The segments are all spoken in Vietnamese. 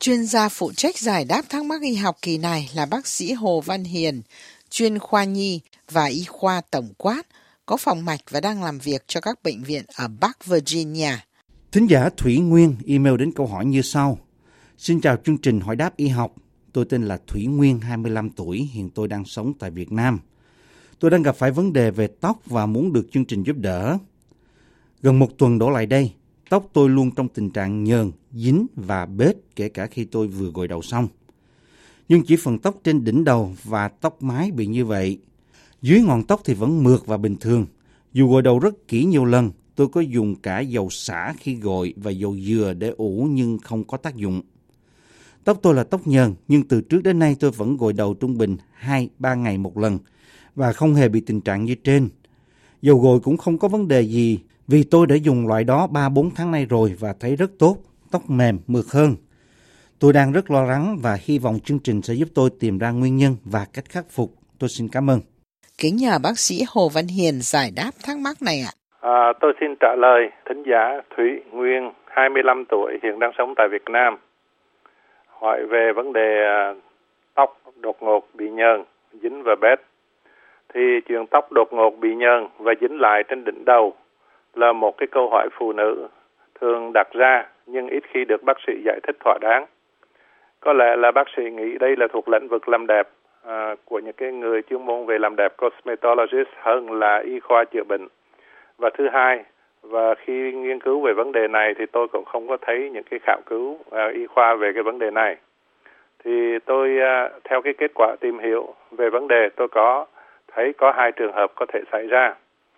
Chuyên gia phụ trách giải đáp thắc mắc y học kỳ này là bác sĩ Hồ Văn Hiền, chuyên khoa nhi và y khoa tổng quát, có phòng mạch và đang làm việc cho các bệnh viện ở Bắc Virginia. Thính giả Thủy Nguyên email đến câu hỏi như sau. Xin chào chương trình hỏi đáp y học. Tôi tên là Thủy Nguyên, 25 tuổi, hiện tôi đang sống tại Việt Nam. Tôi đang gặp phải vấn đề về tóc và muốn được chương trình giúp đỡ. Gần một tuần đổ lại đây, tóc tôi luôn trong tình trạng nhờn, dính và bết kể cả khi tôi vừa gội đầu xong. Nhưng chỉ phần tóc trên đỉnh đầu và tóc mái bị như vậy. Dưới ngọn tóc thì vẫn mượt và bình thường. Dù gội đầu rất kỹ nhiều lần, tôi có dùng cả dầu xả khi gội và dầu dừa để ủ nhưng không có tác dụng. Tóc tôi là tóc nhờn, nhưng từ trước đến nay tôi vẫn gội đầu trung bình 2-3 ngày một lần và không hề bị tình trạng như trên. Dầu gội cũng không có vấn đề gì vì tôi đã dùng loại đó 3-4 tháng nay rồi và thấy rất tốt, tóc mềm, mượt hơn. Tôi đang rất lo lắng và hy vọng chương trình sẽ giúp tôi tìm ra nguyên nhân và cách khắc phục. Tôi xin cảm ơn. Kính nhờ bác sĩ Hồ Văn Hiền giải đáp thắc mắc này ạ. Tôi xin trả lời thính giả Thủy Nguyên, 25 tuổi, hiện đang sống tại Việt Nam. Hỏi về vấn đề tóc đột ngột bị nhờn, dính và bết. Thì chuyện tóc đột ngột bị nhờn và dính lại trên đỉnh đầu là một cái câu hỏi phụ nữ thường đặt ra nhưng ít khi được bác sĩ giải thích thỏa đáng. Có lẽ là bác sĩ nghĩ đây là thuộc lĩnh vực làm đẹp của những cái người chuyên môn về làm đẹp, cosmetologist, hơn là y khoa chữa bệnh. Và thứ hai, và khi nghiên cứu về vấn đề này thì tôi cũng không có thấy những cái khảo cứu y khoa về cái vấn đề này. Thì tôi theo cái kết quả tìm hiểu về vấn đề, tôi thấy có hai trường hợp có thể xảy ra.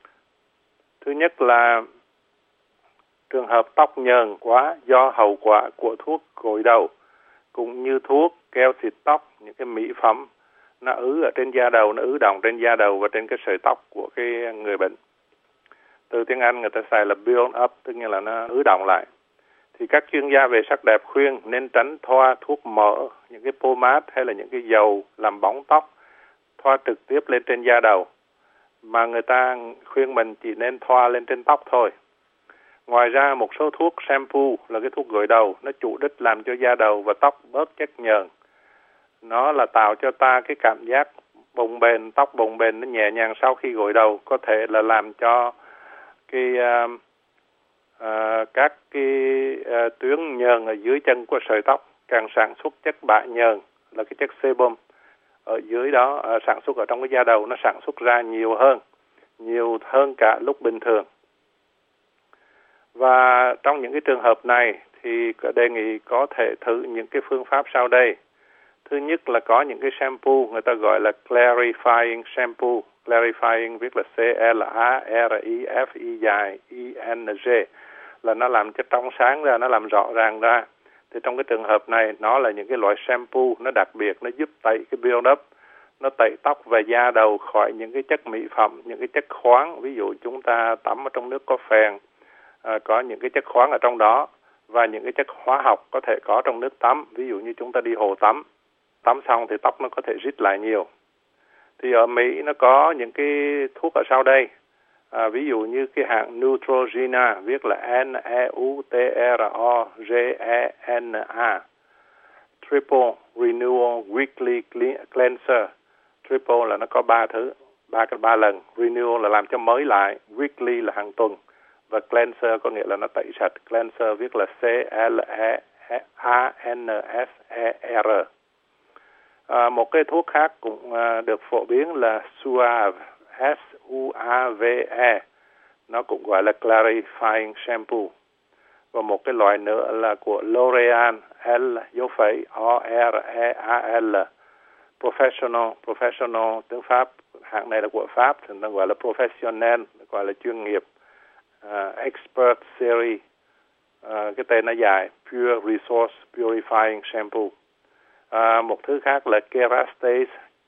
Thứ nhất là trường hợp tóc nhờn quá do hậu quả của thuốc gội đầu, cũng như thuốc keo xịt tóc, những cái mỹ phẩm nó ứ ở trên da đầu, nó ứ đọng trên da đầu và trên cái sợi tóc của cái người bệnh. Từ tiếng Anh người ta xài là build up, tức nghĩa là nó ứ đọng lại. Thì các chuyên gia về sắc đẹp khuyên nên tránh thoa thuốc mỡ, những cái pomade hay là những cái dầu làm bóng tóc, thoa trực tiếp lên trên da đầu. Mà người ta khuyên mình chỉ nên thoa lên trên tóc thôi. Ngoài ra một số thuốc shampoo là cái thuốc gội đầu, nó chủ đích làm cho da đầu và tóc bớt chất nhờn. Nó là tạo cho ta cái cảm giác bồng bềnh, tóc bồng bềnh, nó nhẹ nhàng sau khi gội đầu, có thể là làm cho các tuyến nhờn ở dưới chân của sợi tóc càng sản xuất chất bã nhờn là cái chất sebum ở dưới đó sản xuất ở trong cái da đầu, nó sản xuất ra nhiều hơn cả lúc bình thường. Và trong những cái trường hợp này thì đề nghị có thể thử những cái phương pháp sau đây. Thứ nhất là có những cái shampoo người ta gọi là clarifying shampoo. Clarifying viết là C-L-A-R-I-F-I-I-N-G, là nó làm cho trong sáng ra, nó làm rõ ràng ra. Thì trong cái trường hợp này nó là những cái loại shampoo nó đặc biệt, nó giúp tẩy cái build up, nó tẩy tóc và da đầu khỏi những cái chất mỹ phẩm, những cái chất khoáng. Ví dụ chúng ta tắm ở trong nước có phèn, có những cái chất khoáng ở trong đó, và những cái chất hóa học có thể có trong nước tắm. Ví dụ như chúng ta đi hồ tắm xong thì tóc nó có thể rít lại nhiều. Thì ở Mỹ nó có những cái thuốc ở sau đây. Ví dụ như cái hãng Neutrogena, viết là N-E-U-T-R-O-G-E-N-A, Triple Renewal Weekly Cleanser. Triple là nó có 3 lần. Renewal là làm cho mới lại, Weekly là hàng tuần, và Cleanser có nghĩa là nó tẩy sạch. Cleanser viết là C-L-E-A-N-S-E-R. Một cái thuốc khác cũng được phổ biến là Suave, S-U-A-V-E. Nó cũng gọi là Clarifying Shampoo. Và một cái loại nữa là của L'Oreal, L-O-R-E-A-L, Professional, tiếng Pháp, hãng này là của Pháp, thì nó gọi là Professionnel, gọi là chuyên nghiệp. Expert Series, cái tên nó dài, Pure Resource Purifying Shampoo. Một thứ khác là Kerastase,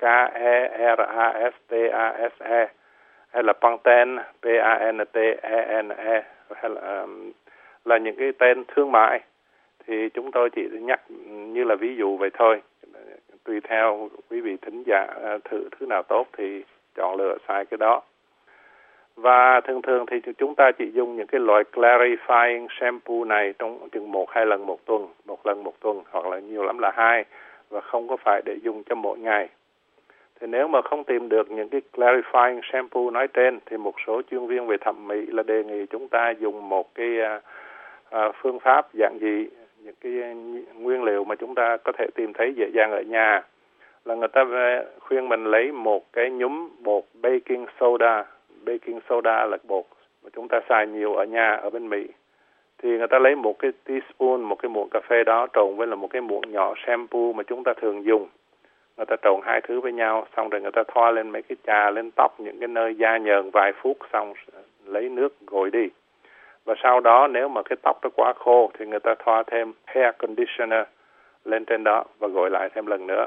K-E-R-A-S-T-A-S-E, hay là Pantene, P-A-N-T-E-N-E, hay là những cái tên thương mại. Thì chúng tôi chỉ nhắc như là ví dụ vậy thôi. Tùy theo quý vị thính giả thử thứ nào tốt thì chọn lựa xài cái đó. Và thường thì chúng ta chỉ dùng những cái loại clarifying shampoo này trong chừng 1-2 lần một tuần hoặc là nhiều lắm là 2, và không có phải để dùng cho mỗi ngày. Thì nếu mà không tìm được những cái clarifying shampoo nói trên thì một số chuyên viên về thẩm mỹ là đề nghị chúng ta dùng một cái phương pháp giản dị, những cái nguyên liệu mà chúng ta có thể tìm thấy dễ dàng ở nhà, là người ta khuyên mình lấy một cái nhúm bột baking soda. Baking soda là bột mà chúng ta xài nhiều ở nhà ở bên Mỹ. Thì người ta lấy một cái teaspoon, một cái muỗng cà phê đó trộn với là một cái muỗng nhỏ shampoo mà chúng ta thường dùng. Người ta trộn hai thứ với nhau, xong rồi người ta thoa lên mấy cái chà lên tóc, những cái nơi da nhờn vài phút, xong lấy nước gội đi. Và sau đó nếu mà cái tóc nó quá khô thì người ta thoa thêm hair conditioner lên trên đó và gội lại thêm lần nữa.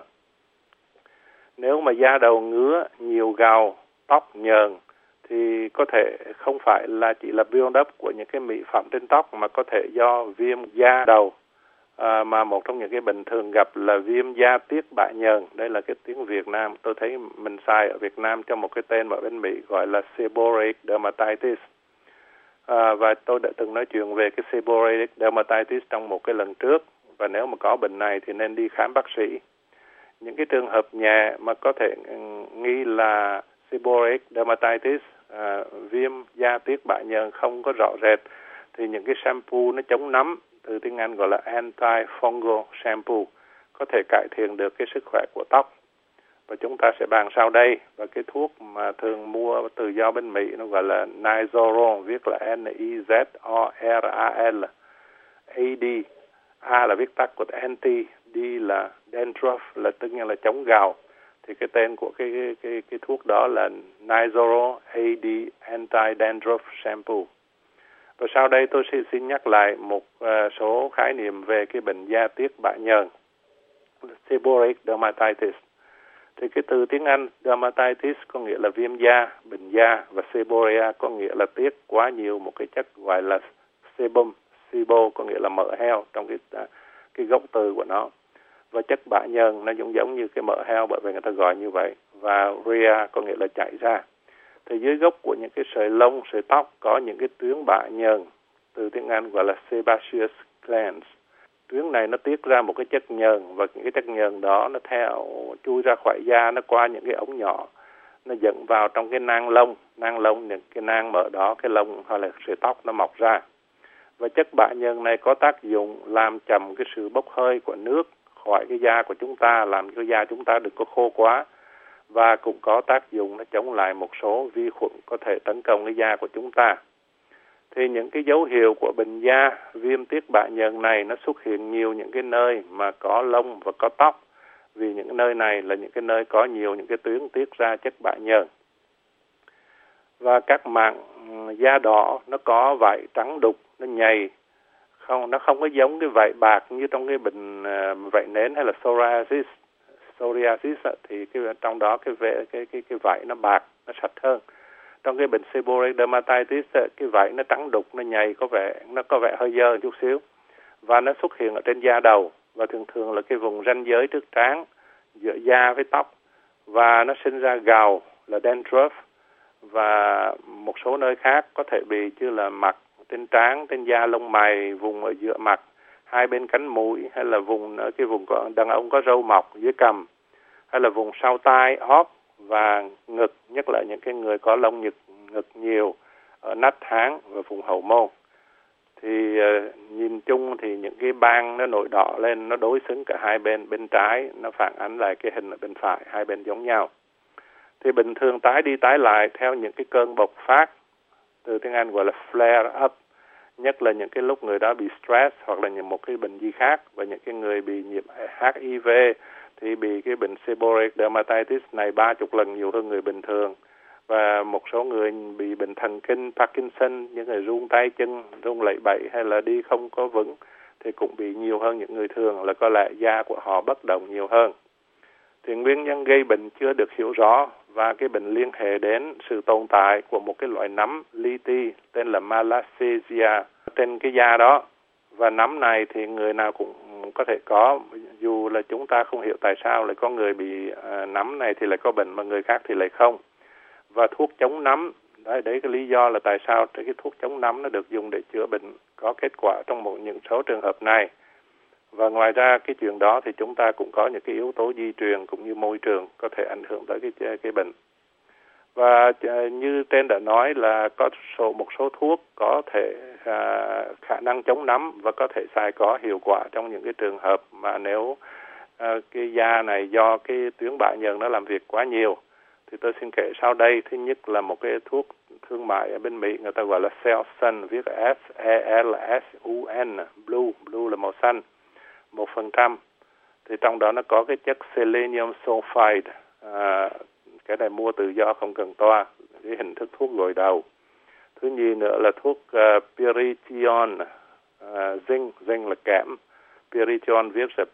Nếu mà da đầu ngứa, nhiều gào, tóc nhờn thì có thể không phải là chỉ là build-up của những cái mỹ phẩm trên tóc, mà có thể do viêm da đầu. Mà một trong những cái bệnh thường gặp là viêm da tiết bã nhờn. Đây là cái tiếng Việt Nam. Tôi thấy mình xài ở Việt Nam cho một cái tên ở bên Mỹ gọi là seborrheic dermatitis. Và tôi đã từng nói chuyện về cái seborrheic dermatitis trong một cái lần trước. Và nếu mà có bệnh này thì nên đi khám bác sĩ. Những cái trường hợp nhẹ mà có thể nghi là seborrheic dermatitis, viêm da tiết bã nhờn không có rõ rệt, thì những cái shampoo nó chống nấm, từ tiếng Anh gọi là anti-fungal shampoo, có thể cải thiện được cái sức khỏe của tóc. Và chúng ta sẽ bàn sau đây. Và cái thuốc mà thường mua từ do bên Mỹ nó gọi là Nizoral, viết là Nizorral. AD, A là viết tắt của anti, D là dandruff, là tất nhiên là chống gào. Thì cái tên của cái thuốc đó là Nizoral AD Anti-Dandruff Shampoo. Và sau đây tôi sẽ xin nhắc lại một số khái niệm về cái bệnh da tiết bã nhờn, seborrheic dermatitis. Thì cái từ tiếng Anh dermatitis có nghĩa là viêm da, bệnh da, và seborrhea có nghĩa là tiết quá nhiều một cái chất gọi là sebum, sebo có nghĩa là mỡ heo trong cái gốc từ của nó. Và chất bã nhờn nó giống như cái mỡ heo, bởi vì người ta gọi như vậy. Và rhea có nghĩa là chảy ra. Thì dưới gốc của những cái sợi lông, sợi tóc có những cái tuyến bã nhờn, từ tiếng Anh gọi là sebaceous glands. Tuyến này nó tiết ra một cái chất nhờn, và những cái chất nhờn đó nó chui ra khỏi da, nó qua những cái ống nhỏ, nó dẫn vào trong cái nang lông, những cái nang mỡ đó, cái lông hoặc là sợi tóc nó mọc ra. Và chất bã nhờn này có tác dụng làm chậm cái sự bốc hơi của nước khỏi cái da của chúng ta, làm cho da chúng ta đừng có khô quá, và cũng có tác dụng nó chống lại một số vi khuẩn có thể tấn công cái da của chúng ta. Thì những cái dấu hiệu của bệnh da viêm tiết bã nhờn này nó xuất hiện nhiều những cái nơi mà có lông và có tóc, vì những cái nơi này là những cái nơi có nhiều những cái tuyến tiết ra chất bã nhờn. Và các mảng da đỏ nó có vảy trắng đục, nó nhầy, nó không có giống cái vảy bạc như trong cái bệnh vảy nến hay là psoriasis. Psoriasis thì trong đó cái vảy nó bạc, nó sạch hơn. Trong cái bệnh seborrheic dermatitis cái vảy nó trắng đục, nó nhầy, nó có vẻ hơi dơ chút xíu, và nó xuất hiện ở trên da đầu, và thường là cái vùng ranh giới trước trán giữa da với tóc, và nó sinh ra gào là dandruff, và một số nơi khác có thể bị như là mặt, trên trán, trên da lông mày, vùng ở giữa mặt, hai bên cánh mũi, hay là vùng ở cái vùng đàn ông có râu mọc dưới cằm, hay là vùng sau tai, ót và ngực, nhất là những cái người có lông ngực nhiều ở nách háng và vùng hậu môn. Thì nhìn chung thì những cái ban nó nổi đỏ lên, nó đối xứng cả hai bên, bên trái nó phản ánh lại cái hình ở bên phải, hai bên giống nhau. Thì bình thường tái đi tái lại theo những cái cơn bộc phát, từ tiếng Anh gọi là flare up, nhất là những cái lúc người đó bị stress hoặc là một cái bệnh gì khác, và những cái người bị nhiễm HIV thì bị cái bệnh seborrheic dermatitis này 30 lần nhiều hơn người bình thường. Và một số người bị bệnh thần kinh Parkinson, những người run tay chân, run lẩy bẩy hay là đi không có vững thì cũng bị nhiều hơn những người thường, là có lẽ da của họ bất động nhiều hơn. Thì nguyên nhân gây bệnh chưa được hiểu rõ, và cái bệnh liên hệ đến sự tồn tại của một cái loại nấm li ti tên là Malassezia trên cái da đó. Và nấm này thì người nào cũng có thể có, dù là chúng ta không hiểu tại sao lại có người bị nấm này thì lại có bệnh mà người khác thì lại không. Và thuốc chống nấm Đấy cái lý do là tại sao cái thuốc chống nấm nó được dùng để chữa bệnh có kết quả trong những số trường hợp này. Và ngoài ra cái chuyện đó thì chúng ta cũng có những cái yếu tố di truyền cũng như môi trường có thể ảnh hưởng tới cái bệnh. Và như trên đã nói là có một số thuốc có thể khả năng chống nấm và có thể xài có hiệu quả trong những cái trường hợp mà nếu cái da này do cái tuyến bã nhờn nó làm việc quá nhiều. Thì tôi xin kể sau đây. Thứ nhất là một cái thuốc thương mại ở bên Mỹ người ta gọi là Selsun, viết S-E-L-S-U-N, blue là màu xanh, 1%. Thì trong đó nó có cái chất selenium sulfide, cái này mua tự do không cần toa, cái hình thức thuốc gội đầu. Thứ nhì nữa là thuốc Piriton, zinc là kẽm. Piriton viết là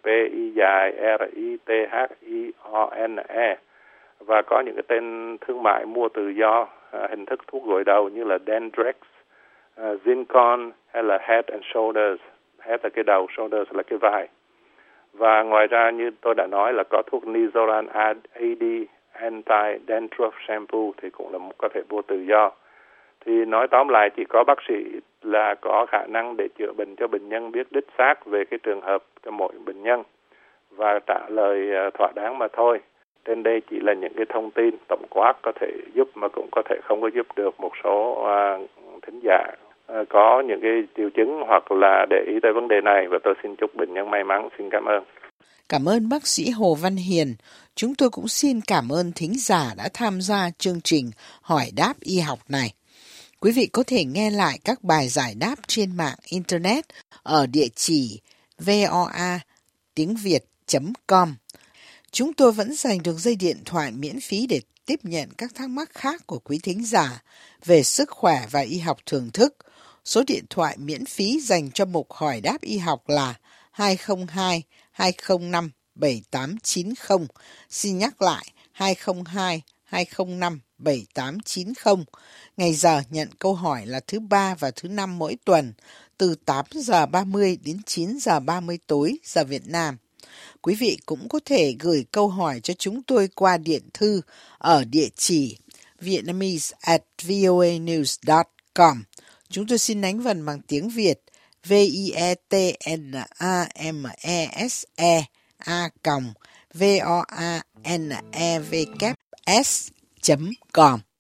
P-I-R-I-T-H-I-O-N-E. Và có những cái tên thương mại mua tự do hình thức thuốc gội đầu như là Dendrex, Zincon hay là Head and Shoulders. Head là cái đầu, Shoulders là cái vai. Và ngoài ra như tôi đã nói là có thuốc Nizoran AD Anti-Dandruff Shampoo thì cũng là có thể mua tự do. Thì nói tóm lại chỉ có bác sĩ là có khả năng để chữa bệnh cho bệnh nhân, biết đích xác về cái trường hợp cho mỗi bệnh nhân và trả lời thỏa đáng mà thôi. Trên đây chỉ là những cái thông tin tổng quát có thể giúp mà cũng có thể không có giúp được một số thính giả có những cái triệu chứng hoặc là để ý tới vấn đề này, và tôi xin chúc bệnh nhân may mắn. Xin cảm ơn. Cảm ơn bác sĩ Hồ Văn Hiền. Chúng tôi cũng xin cảm ơn thính giả đã tham gia chương trình Hỏi đáp y học này. Quý vị có thể nghe lại các bài giải đáp trên mạng Internet ở địa chỉ voa.tiếng.việt.com. Chúng tôi vẫn dành được dây điện thoại miễn phí để tiếp nhận các thắc mắc khác của quý thính giả về sức khỏe và y học thưởng thức. Số điện thoại miễn phí dành cho mục Hỏi đáp y học là 202 205 7890. Xin nhắc lại 202 205 7890. Ngày giờ nhận câu hỏi là thứ Ba và thứ Năm mỗi tuần từ 8 giờ 30 đến 9 giờ 30 tối giờ Việt Nam. Quý vị cũng có thể gửi câu hỏi cho chúng tôi qua điện thư ở địa chỉ vietnamese@voanews.com. Chúng tôi xin đánh vần bằng tiếng Việt vietnamese@voanevks.com.